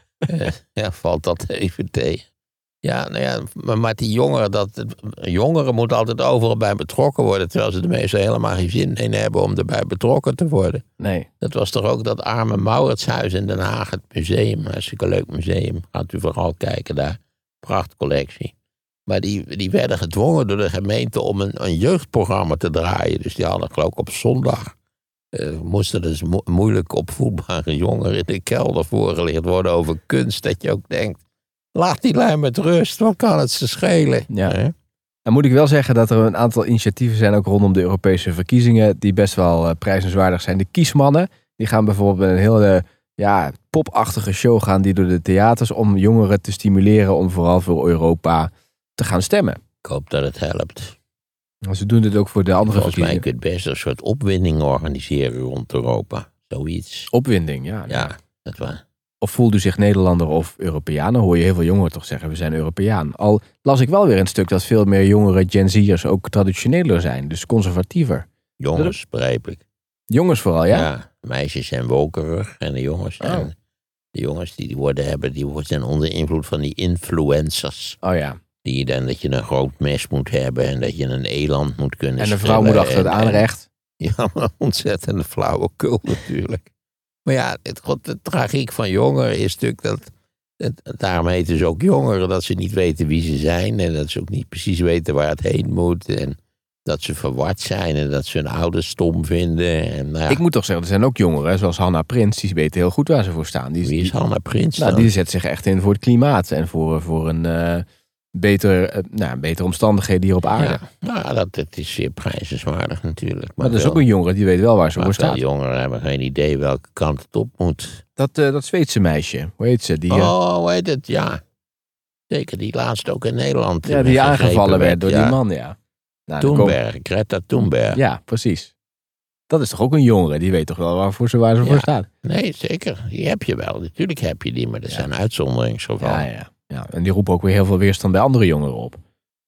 S1: Ja, valt dat even tegen. Ja, nou ja, maar, maar die jongeren, dat, jongeren moeten altijd overal bij betrokken worden, terwijl ze de meeste helemaal geen zin in hebben om erbij betrokken te worden.
S4: Nee.
S1: Dat was toch ook dat arme Mauritshuis in Den Haag, het museum, hartstikke leuk museum. Gaat u vooral kijken daar, prachtcollectie. Maar die, die werden gedwongen door de gemeente om een, een jeugdprogramma te draaien. Dus die hadden geloof ik op zondag, uh, moesten dus mo- moeilijk opvoedbare jongeren in de kelder voorgelicht worden over kunst, dat je ook denkt, laat die lui met rust, wat kan het ze schelen?
S4: Ja.
S1: Hè?
S4: Dan moet ik wel zeggen dat er een aantal initiatieven zijn, ook rondom de Europese verkiezingen, die best wel uh, prijzenswaardig zijn. De kiesmannen, die gaan bijvoorbeeld een hele ja, popachtige show gaan die door de theaters om jongeren te stimuleren om vooral voor Europa te gaan stemmen.
S1: Ik hoop dat het helpt.
S4: Ze doen dit ook voor de andere
S1: Volgens mij
S4: verkiezingen.
S1: kun je het best een soort opwinding organiseren rond Europa. Zoiets.
S4: Opwinding, ja.
S1: Ja, dat waar.
S4: Of voelt u zich Nederlander of Europeaan? Dan hoor je heel veel jongeren toch zeggen, we zijn Europeaan. Al las ik wel weer een stuk dat veel meer jongere Gen Z'ers ook traditioneler zijn. Dus conservatiever.
S1: Jongens, begrijp ik.
S4: Jongens vooral, ja?
S1: Ja, meisjes zijn wokerig en de jongens zijn...
S4: Oh.
S1: De jongens die die worden hebben, die zijn onder invloed van die influencers.
S4: Oh ja.
S1: Die dan dat je een groot mes moet hebben en dat je een eland moet kunnen
S4: En de vrouw
S1: stellen
S4: moet achter het
S1: en-
S4: aanrecht.
S1: en- Ja, maar ontzettende flauwekul natuurlijk. Maar ja, het, god, de tragiek van jongeren is natuurlijk dat... Het, daarom heten ze ook jongeren, dat ze niet weten wie ze zijn. En dat ze ook niet precies weten waar het heen moet. En dat ze verward zijn en dat ze hun ouders stom vinden. En, nou ja,
S4: Ik moet toch zeggen, er zijn ook jongeren, zoals Hanna Prins, die weten heel goed waar ze voor staan. Die,
S1: wie is
S4: die-
S1: Hanna Prins
S4: Nou,
S1: dan?
S4: die zet zich echt in voor het klimaat en voor, voor een uh, beter, uh, nou, betere omstandigheden hier op aarde.
S1: Ja, nou, dat, dat is zeer prijzenswaardig natuurlijk.
S4: Maar dat is
S1: wel-
S4: ook een jongere die weet wel waar ze
S1: maar
S4: voor
S1: veel
S4: staat.
S1: jongeren hebben geen idee welke kant het op moet.
S4: Dat, uh, dat Zweedse meisje, hoe heet ze? Die, uh,
S1: Oh, hoe heet het? Ja. Zeker, die laatst ook in Nederland.
S4: ja,
S1: eh,
S4: die
S1: gegrepen
S4: aangevallen werd door
S1: ja.
S4: die man, ja. Nou, dan komen-
S1: Thunberg, Greta Thunberg.
S4: Ja, precies. Dat is toch ook een jongere, die weet toch wel waarvoor ze, waar ze
S1: Ja.
S4: voor staat.
S1: Nee, zeker. Die heb je wel. Natuurlijk heb je die, maar dat
S4: Ja.
S1: zijn uitzonderingsgevallen.
S4: Ja, ja, ja. En die roepen ook weer heel veel weerstand bij andere jongeren op.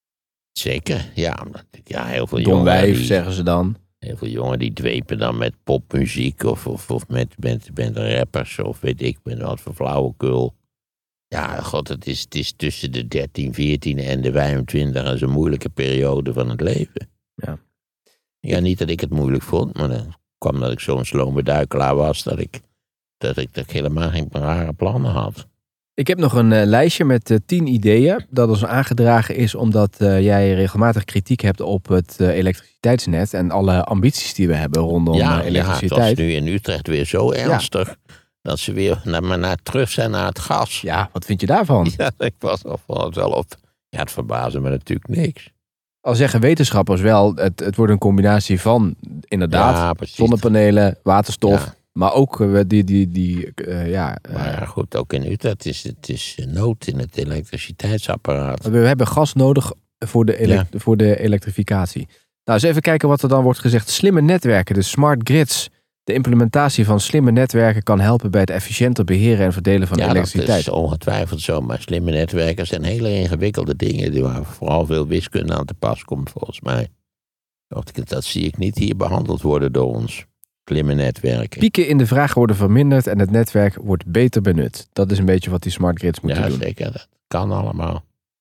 S1: Zeker, ja. Omdat, ja heel veel
S4: Dom
S1: jongeren
S4: wijf,
S1: die,
S4: zeggen ze dan.
S1: heel veel jongeren die dwepen dan met popmuziek of, of, of met, met, met rappers of weet ik met wat voor flauwekul. Ja, god, het is, het is tussen de dertien, veertien en de vijfentwintig dat is een moeilijke periode van het leven.
S4: Ja.
S1: Ja, niet dat ik het moeilijk vond, maar dan kwam dat ik zo'n slome duikelaar was dat ik, dat ik, dat ik helemaal geen rare plannen had.
S4: Ik heb nog een uh, lijstje met uh, tien ideeën dat ons aangedragen is omdat uh, jij regelmatig kritiek hebt op het uh, elektriciteitsnet en alle ambities die we hebben rondom uh,
S1: ja, ja, het
S4: elektriciteit.
S1: was nu in Utrecht weer zo ernstig dat ze weer naar, maar naar terug zijn naar het gas.
S4: Ja, wat vind je daarvan?
S1: Ja, ik was al van wel op. Ja, het verbaasde me natuurlijk niks.
S4: Al zeggen wetenschappers wel, het, het wordt een combinatie van inderdaad
S1: Ja, precies.
S4: zonnepanelen, waterstof,
S1: Ja.
S4: maar ook uh, die, die, die uh, ja, uh,
S1: Maar ja, goed, ook in Utrecht is het is nood in het elektriciteitsapparaat.
S4: we hebben gas nodig voor de, elek- voor de elektrificatie. Nou, eens even kijken wat er dan wordt gezegd. Slimme netwerken, de smart grids. De implementatie van slimme netwerken kan helpen bij het efficiënter beheren en verdelen van
S1: Ja, dat
S4: elektriciteit.
S1: is ongetwijfeld zo, maar slimme netwerken zijn hele ingewikkelde dingen, die waar vooral veel wiskunde aan te pas komt, volgens mij. Dat, dat zie ik niet hier behandeld worden door ons. Slimme netwerken.
S4: Pieken in de vraag worden verminderd en het netwerk wordt beter benut. Dat is een beetje wat die smart grids moeten
S1: Ja,
S4: doen.
S1: zeker. Dat kan allemaal.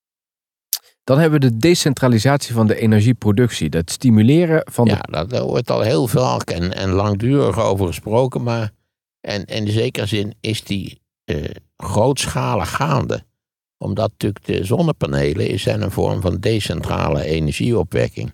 S4: Dan hebben we de decentralisatie van de energieproductie. Het stimuleren van
S1: Ja,
S4: de...
S1: daar wordt al heel veel en, en langdurig over gesproken, maar en, en in zekere zin is die eh, grootschalig gaande. Omdat natuurlijk de zonnepanelen zijn een vorm van decentrale energieopwekking.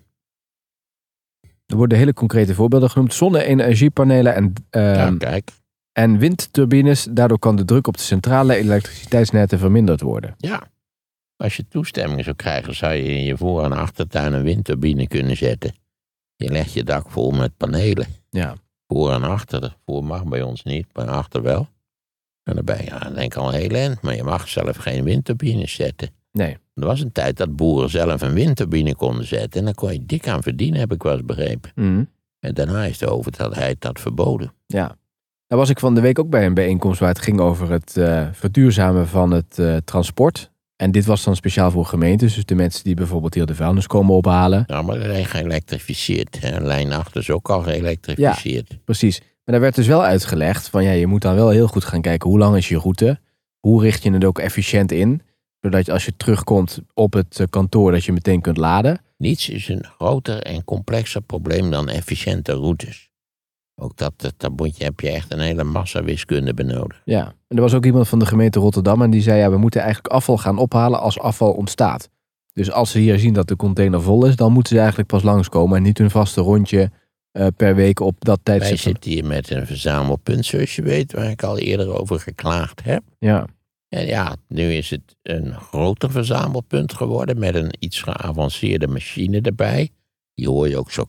S4: Er worden hele concrete voorbeelden genoemd. Zonne-energiepanelen en, uh,
S1: Ja, kijk.
S4: en windturbines. Daardoor kan de druk op de centrale elektriciteitsnetten verminderd worden.
S1: Ja. Als je toestemming zou krijgen, zou je in je voor- en achtertuin een windturbine kunnen zetten. Je legt je dak vol met panelen.
S4: Ja.
S1: Voor en achter. Voor mag bij ons niet, maar achter wel. En dan ben je, ja, dan denk ik al een heel eind. Maar je mag zelf geen windturbines zetten.
S4: Nee.
S1: Er was een tijd dat boeren zelf een windturbine konden zetten. En daar kon je dik aan verdienen, heb ik wel eens begrepen.
S4: Mm.
S1: En daarna is de overheid dat verboden.
S4: Ja. Daar was ik van de week ook bij een bijeenkomst waar het ging over het uh, verduurzamen van het uh, transport. En dit was dan speciaal voor gemeentes. Dus de mensen die bijvoorbeeld hier de vuilnis komen ophalen.
S1: Ja, maar dat is geëlektrificeerd. Hè? Lijn achter is ook al geëlektrificeerd.
S4: Ja, precies. Maar daar werd dus wel uitgelegd van ja, je moet dan wel heel goed gaan kijken hoe lang is je route. Hoe richt je het ook efficiënt in. Zodat je als je terugkomt op het kantoor dat je meteen kunt laden.
S1: Niets is een groter en complexer probleem dan efficiënte routes. Ook dat, dat, dat moet je, heb je echt een hele massa wiskunde benodigd.
S4: Ja, en er was ook iemand van de gemeente Rotterdam en die zei ja, we moeten eigenlijk afval gaan ophalen als afval ontstaat. Dus als ze hier zien dat de container vol is, dan moeten ze eigenlijk pas langskomen en niet hun vaste rondje uh, per week op dat tijdstip.
S1: Wij zitten hier met een verzamelpunt, zoals je weet, waar ik al eerder over geklaagd heb.
S4: Ja.
S1: En ja, nu is het een groter verzamelpunt geworden met een iets geavanceerde machine erbij. Die hoor je ook zo.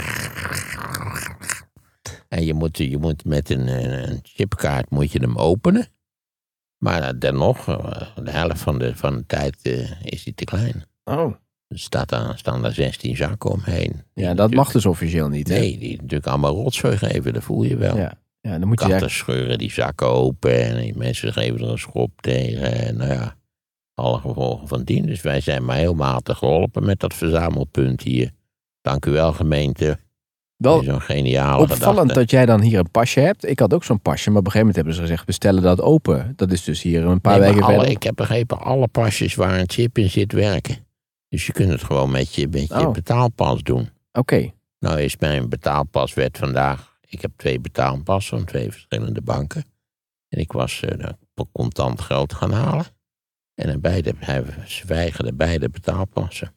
S1: En je moet, je moet met een, een chipkaart moet je hem openen. Maar dennoch, de helft van de, van de tijd uh, is hij te klein.
S4: Oh.
S1: Er staat aan, staan daar zestien zakken omheen.
S4: Ja, dat mag dus officieel niet, hè?
S1: Nee, die natuurlijk allemaal rotzooi geven, dat voel je wel.
S4: Ja, ja dan moet je
S1: Katten
S4: eigenlijk...
S1: scheuren die zakken open en die mensen geven er een schop tegen. En nou ja, alle gevolgen van dien. Dus wij zijn maar heel matig geholpen met dat verzamelpunt hier. Dank u wel, gemeente.
S4: Wel
S1: zo'n geniale
S4: opvallend
S1: gedachte.
S4: dat jij dan hier een pasje hebt. Ik had ook zo'n pasje, maar op een gegeven moment hebben ze gezegd, we stellen dat open. Dat is dus hier een paar
S1: Nee, maar
S4: weken
S1: alle,
S4: verder.
S1: Ik heb begrepen, alle pasjes waar een chip in zit werken. Dus je kunt het gewoon met je, met je
S4: Oh.
S1: betaalpas doen.
S4: Oké. Okay.
S1: Nou is mijn betaalpas werd vandaag... Ik heb twee betaalpassen van twee verschillende banken. En ik was uh, contant geld gaan halen. En in beide, hij weigerde beide betaalpassen.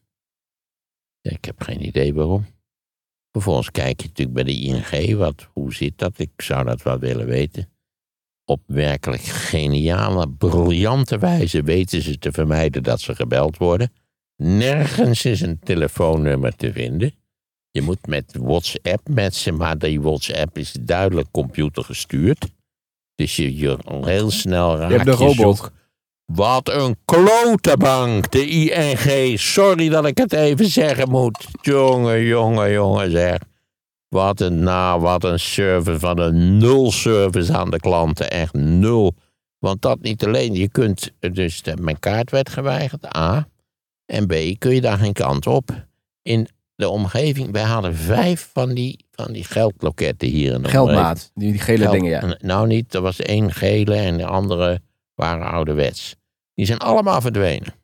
S1: Ik heb geen idee waarom. Vervolgens kijk je natuurlijk bij de I N G, wat, hoe zit dat? Ik zou dat wel willen weten. Op werkelijk geniale, briljante wijze weten ze te vermijden dat ze gebeld worden. Nergens is een telefoonnummer te vinden. Je moet met WhatsApp met ze, maar die WhatsApp is duidelijk computergestuurd. Dus je, je heel snel raakt
S4: je hebt de
S1: je
S4: robot.
S1: zoek. Wat een klotenbank, de I N G. Sorry dat ik het even zeggen moet. Jongen, jongen, jongen zeg. Wat een, nou, wat een service van een nul service aan de klanten. Echt nul. Want dat niet alleen. Je kunt, dus de, mijn kaart werd geweigerd, A. En B, kun je daar geen kant op. In de omgeving, wij hadden vijf van die, van die geldloketten hier in de
S4: Geldmaat, die, die gele
S1: Geld,
S4: dingen, ja.
S1: Nou niet, er was één gele en de andere waren ouderwets. Die zijn allemaal verdwenen.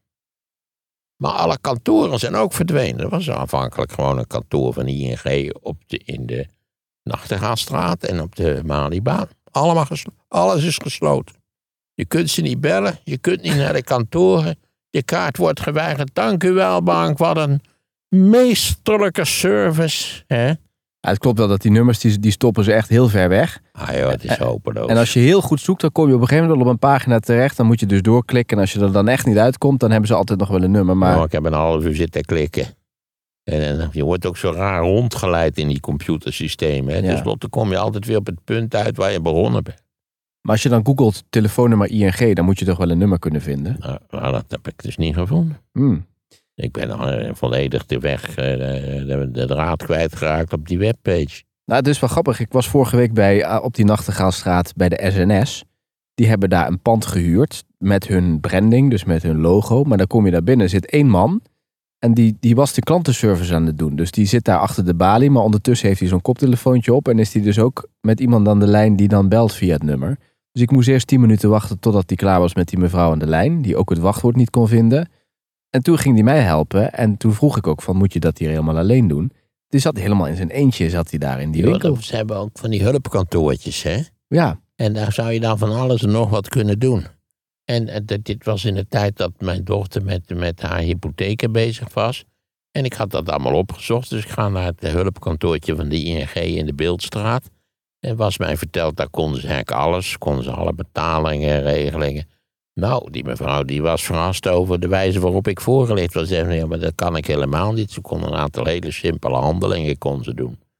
S1: Maar alle kantoren zijn ook verdwenen. Er was aanvankelijk gewoon een kantoor van I N G op de, in de Nachtegaalstraat en op de Malibaan. Allemaal geslo- alles is gesloten. Je kunt ze niet bellen, je kunt niet naar de kantoren. Je kaart wordt geweigerd. Dank u wel, bank. Wat een meesterlijke service. Hè?
S4: Ja, het klopt wel dat die nummers, die, die stoppen ze echt heel ver weg.
S1: Ah joh, het is hopeloos.
S4: En als je heel goed zoekt, dan kom je op een gegeven moment wel op een pagina terecht. Dan moet je dus doorklikken. En als je er dan echt niet uitkomt, dan hebben ze altijd nog wel een nummer. Maar
S1: Nou, ik heb een half uur zitten klikken. En, en je wordt ook zo raar rondgeleid in die computersystemen. Hè?
S4: Ja.
S1: Dus dan kom je altijd weer op het punt uit waar je begonnen bent.
S4: Maar als je dan googelt telefoonnummer I N G, dan moet je toch wel een nummer kunnen vinden.
S1: Nou, nou, dat heb ik dus niet gevonden.
S4: Hmm.
S1: Ik ben dan uh, volledig de weg, uh, de, de, de draad kwijtgeraakt op die webpage.
S4: Nou, het is wel grappig. Ik was vorige week bij, uh, op die Nachtegaalstraat bij de S N S. Die hebben daar een pand gehuurd met hun branding, dus met hun logo. Maar dan kom je daar binnen, zit één man. En die, die was de klantenservice aan het doen. Dus die zit daar achter de balie, maar ondertussen heeft hij zo'n koptelefoontje op. En is hij dus ook met iemand aan de lijn die dan belt via het nummer. Dus ik moest eerst tien minuten wachten totdat hij klaar was met die mevrouw aan de lijn. Die ook het wachtwoord niet kon vinden. En toen ging hij mij helpen. En toen vroeg ik ook van, moet je dat hier helemaal alleen doen? Dus zat hij helemaal in zijn eentje, zat hij daar in die
S1: Jo,
S4: winkel.
S1: dat- Ze hebben ook van die hulpkantoortjes, hè.
S4: Ja,
S1: En daar zou je dan van alles en nog wat kunnen doen. En eh, dit- dit was in de tijd dat mijn dochter met, met haar hypotheken bezig was. En ik had dat allemaal opgezocht. Dus ik ga naar het hulpkantoortje van de I N G in de Beeldstraat. En was mij verteld, daar konden ze eigenlijk alles. Konden ze alle betalingen, regelingen. Nou, die mevrouw die was verrast over de wijze waarop ik voorgelicht was. Ze zei, ja, maar dat kan ik helemaal niet. Ze kon een aantal hele simpele handelingen kon ze doen.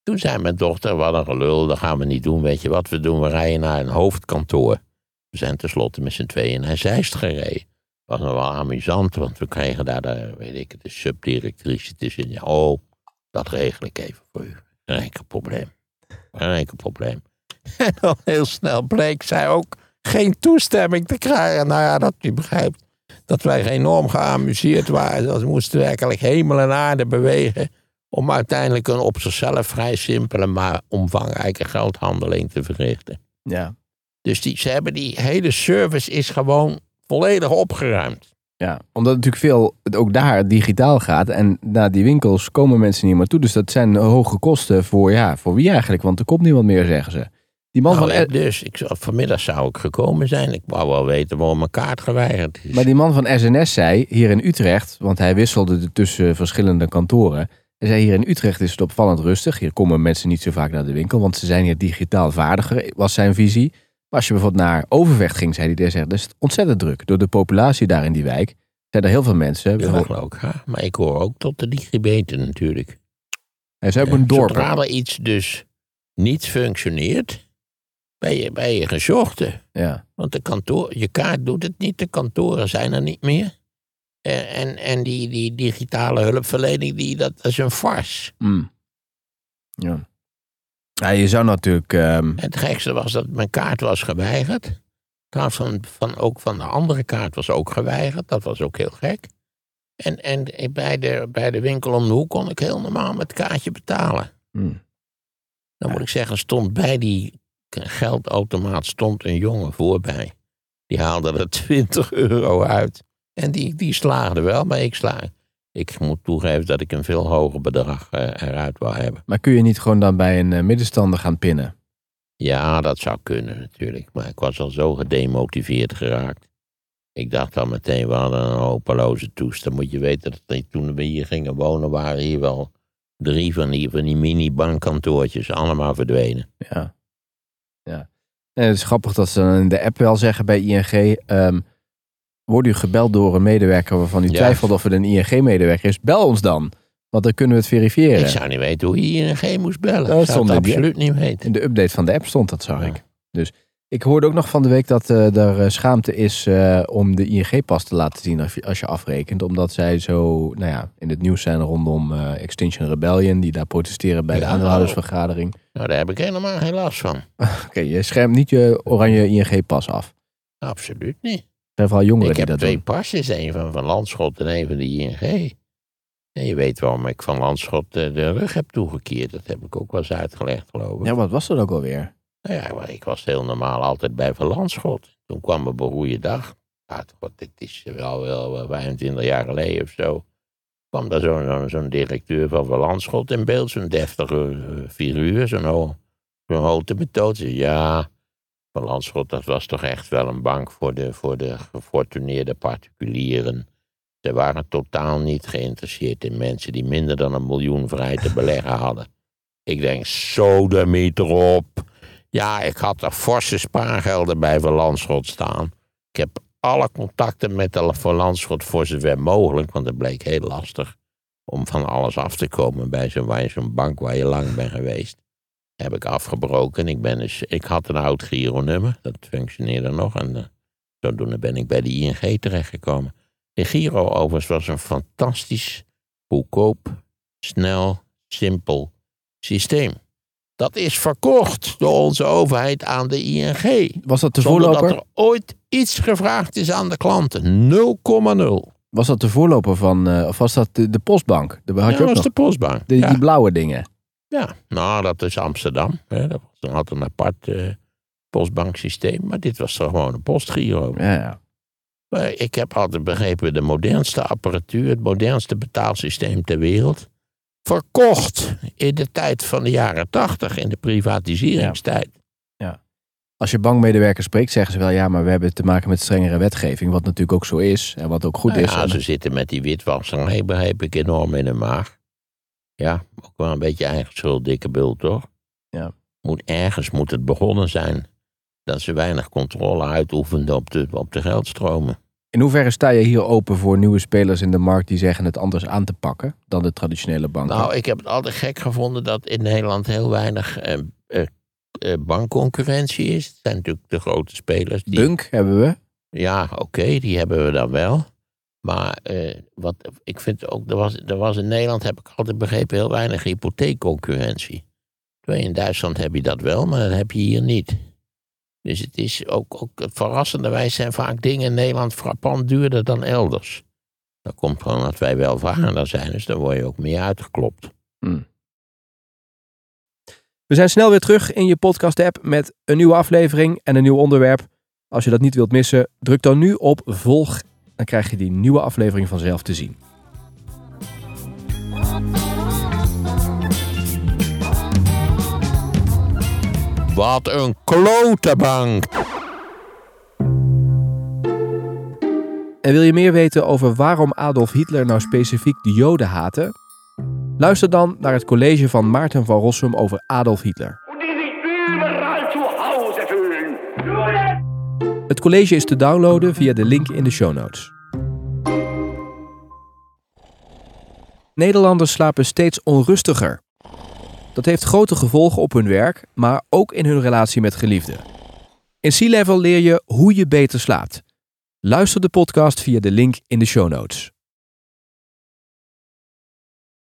S1: Toen zei mijn dochter, wat een gelul, dat gaan we niet doen. Weet je wat we doen? We rijden naar een hoofdkantoor. We zijn tenslotte met z'n tweeën naar Zeist gereden. Dat was nog wel amusant, want we kregen daar, de, weet ik, de subdirectrice tussen. Ja, oh, dat regel ik even voor u. Geen enkel probleem. Geen enkel probleem. En dan heel snel bleek zij ook geen toestemming te krijgen. Nou ja, dat u begrijpt. Dat wij enorm geamuseerd waren. Dat we moesten werkelijk hemel en aarde bewegen. Om uiteindelijk een op zichzelf vrij simpele, maar omvangrijke geldhandeling te verrichten.
S4: Ja.
S1: Dus die, ze hebben die hele service is gewoon volledig opgeruimd.
S4: Ja, omdat natuurlijk veel het ook daar digitaal gaat. En naar die winkels komen mensen niet meer toe. Dus dat zijn hoge kosten voor, ja, voor wie eigenlijk? Want er komt niemand meer, zeggen ze. Die man
S1: nou,
S4: van
S1: ik dus, ik, vanmiddag zou ik gekomen zijn. Ik wou wel weten waarom mijn kaart geweigerd is.
S4: Maar die man van S N S zei, hier in Utrecht, want hij wisselde tussen verschillende kantoren. Hij zei, hier in Utrecht is het opvallend rustig. Hier komen mensen niet zo vaak naar de winkel, want ze zijn hier digitaal vaardiger, was zijn visie. Maar als je bijvoorbeeld naar Overvecht ging, zei hij, daar zegt, dat is ontzettend druk. Door de populatie daar in die wijk zijn er heel veel mensen.
S1: Ja, ook, hè? Maar ik hoor ook tot de digibeten natuurlijk.
S4: Hij zei op een dorp.
S1: Zodra er iets dus niet functioneert, ben je, ben je gezocht.
S4: Ja.
S1: Want de kantoor, je kaart doet het niet, de kantoren zijn er niet meer. Uh, en en die, die digitale hulpverlening, die, dat, dat is een farce.
S4: Mm. Ja. Ja, je zou natuurlijk... Um...
S1: Het gekste was dat mijn kaart was geweigerd. Trouwens, van, van, ook van de andere kaart was ook geweigerd. Dat was ook heel gek. En, en bij, de, bij de winkel om de hoek kon ik heel normaal met het kaartje betalen.
S4: Mm.
S1: Dan moet ik zeggen, stond bij die geldautomaat stond een jongen voorbij. Die haalde er twintig euro uit. En die, die slaagde wel, maar ik slaag. Ik moet toegeven dat ik een veel hoger bedrag uh, eruit wou hebben.
S4: Maar kun je niet gewoon dan bij een uh, middenstander gaan pinnen?
S1: Ja, dat zou kunnen natuurlijk. Maar ik was al zo gedemotiveerd geraakt. Ik dacht al meteen, we hadden een hopeloze toestand. Moet je weten dat toen we hier gingen wonen, waren hier wel drie van die, van die mini-bankkantoortjes allemaal verdwenen.
S4: Ja. Ja. En het is grappig dat ze in de app wel zeggen bij I N G... Um, wordt u gebeld door een medewerker waarvan u ja. twijfelt of het een I N G-medewerker is? Bel ons dan, want dan kunnen we het verifiëren.
S1: Ik zou niet weten hoe je I N G moest bellen. Dat zou het absoluut niet weten.
S4: In de update van de app stond dat, zag ja. ik. Dus ik hoorde ook nog van de week dat uh, er schaamte is uh, om de I N G-pas te laten zien als je, als je afrekent. Omdat zij zo nou ja, in het nieuws zijn rondom uh, Extinction Rebellion, die daar protesteren bij ja, de aandeelhoudersvergadering.
S1: Nou, daar heb ik helemaal geen last van.
S4: Oké, okay, je schermt niet je oranje I N G-pas af?
S1: Absoluut niet.
S4: Er zijn vooral jongeren
S1: ik
S4: die dat doen.
S1: Ik heb twee pasjes, een van Van Landschot en een van de I N G. En je weet waarom ik Van Landschot de rug heb toegekeerd. Dat heb ik ook wel eens uitgelegd, geloof ik.
S4: Ja, wat was dat ook alweer?
S1: Nou ja, ik was heel normaal altijd bij Van Landschot. Toen kwam een beroerde dag. Ja, dit is wel, wel vijfentwintig jaar geleden of zo. Kwam daar zo'n zo, zo'n directeur van Van Landschot in beeld. Zo'n deftige figuur, zo'n zo'n houten betoot. Ja... Van Landschot, dat was toch echt wel een bank voor de, voor de gefortuneerde particulieren. Ze waren totaal niet geïnteresseerd in mensen die minder dan een miljoen vrij te beleggen hadden. Ik denk, sodemieter op. Ja, ik had er forse spaargelden bij Van Landschot staan. Ik heb alle contacten met de Van Landschot voor zover mogelijk, want het bleek heel lastig om van alles af te komen bij zo'n, zo'n bank waar je lang bent geweest. Heb ik afgebroken. Ik, ben dus, ik had een oud Giro-nummer. Dat functioneerde nog. En uh, zodoende ben ik bij de I N G terechtgekomen. De Giro overigens was een fantastisch, goedkoop, snel, simpel systeem. Dat is verkocht door onze overheid aan de I N G.
S4: Was dat de voorloper?
S1: Zonder dat er ooit iets gevraagd is aan de klanten. nul komma nul.
S4: Was dat de voorloper van, uh, of was dat de, de postbank? De, had
S1: ja,
S4: je ook
S1: dat was
S4: nog?
S1: de postbank.
S4: De,
S1: ja.
S4: Die blauwe dingen.
S1: Ja, nou, dat is Amsterdam. Hè. Dat was, had een apart uh, postbanksysteem. Maar dit was toch gewoon een postgiro.
S4: Ja, ja.
S1: Maar ik heb altijd begrepen, de modernste apparatuur, het modernste betaalsysteem ter wereld, verkocht in de tijd van de jaren tachtig, in de privatiseringstijd.
S4: Ja. Ja. Als je bankmedewerkers spreekt, zeggen ze wel, ja, maar we hebben te maken met strengere wetgeving, wat natuurlijk ook zo is en wat ook goed
S1: nou
S4: is.
S1: Ja,
S4: en...
S1: ze zitten met die witwasserij, begreep ik, enorm in de maag. Ja, ook wel een beetje eigen schuld, dikke bult, toch?
S4: Ja.
S1: Moet, ergens moet het begonnen zijn dat ze weinig controle uitoefenden op de, op de geldstromen.
S4: In hoeverre sta je hier open voor nieuwe spelers in de markt die zeggen het anders aan te pakken dan de traditionele banken?
S1: Nou, ik heb het altijd gek gevonden dat in Nederland heel weinig eh, eh, eh, bankconcurrentie is. Het zijn natuurlijk de grote spelers. Die...
S4: Bunk hebben we.
S1: Ja, oké, okay, die hebben we dan wel. Maar eh, wat, ik vind ook, er was, er was in Nederland, heb ik altijd begrepen, heel weinig hypotheekconcurrentie. In Duitsland heb je dat wel, maar dat heb je hier niet. Dus het is ook, ook verrassenderwijs zijn vaak dingen in Nederland frappant duurder dan elders. Dat komt gewoon dat wij welvarender zijn, dus dan word je ook meer uitgeklopt.
S4: Hmm. We zijn snel weer terug in je podcast-app met een nieuwe aflevering en een nieuw onderwerp. Als je dat niet wilt missen, druk dan nu op volg. Dan krijg je die nieuwe aflevering vanzelf te zien.
S1: Wat een klote bank!
S4: En wil je meer weten over waarom Adolf Hitler nou specifiek de Joden haatte? Luister dan naar het college van Maarten van Rossum over Adolf Hitler. Het college is te downloaden via de link in de show notes. Nederlanders slapen steeds onrustiger. Dat heeft grote gevolgen op hun werk, maar ook in hun relatie met geliefden. In Sea Level leer je hoe je beter slaapt. Luister de podcast via de link in de show notes.